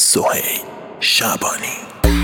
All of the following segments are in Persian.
سهیل شعبانی.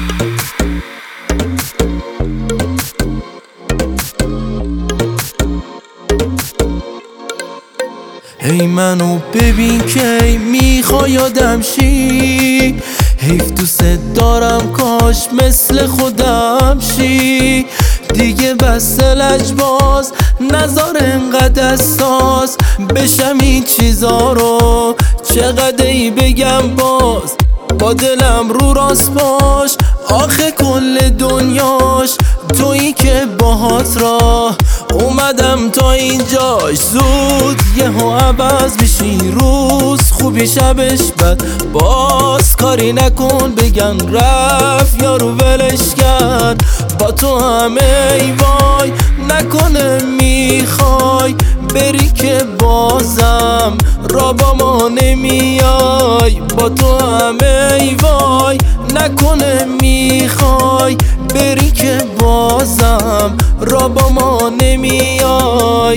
هی منو ببین که میخوای یادم شی، حیف دوست دارم کاش مثل خودم شی. دیگه بس لجباز نذار انقدر اساس بشم این چیزا رو، چقدر بگم باز با دلم رو راست باش. آخه کل دنیاش تویی که باهات راه اومدم تا اینجاش. زود یهو عوض میشی روز، خوبی شبش بد باز کاری نکن بگن رفت یارو ولش کرد. با تو همه ای وای نکنه میخوای بری که بازم را با ما نمیای. با تو همه ای وای نکنه میخوای بری که بازم را با ما نمیای.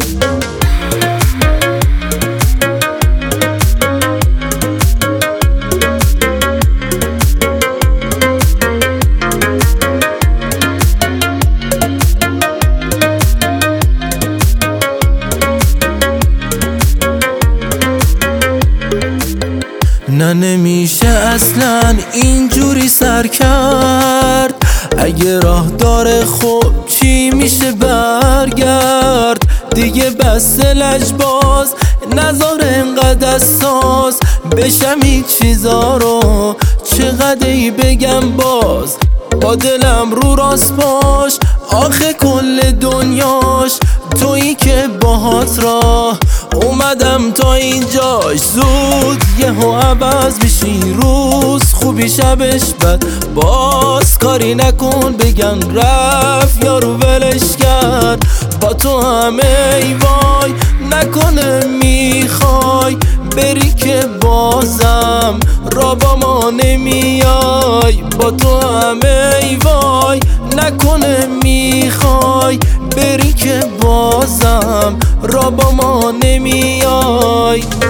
نه نمیشه اصلا اینجوری سر کرد، اگه راه داره خب چی میشه برگرد. دیگه بس لجباز نذار انقدر اساس بشم این چیزا رو، چقدر بگم باز با دلم رو راست باش. آخه کل دنیاش تویی که باهات راه اومدم تا اینجاش. زود یهو عوض میشی روز، خوبی شبش بد باز کاری نکن بگن رفت یارو ولش کرد. با تو همه ای وای نکنه میخوای بری که بازم را با ما نمیای. با تو همه ای وای نکنه میخوای بری که بازم را با ما نمیای.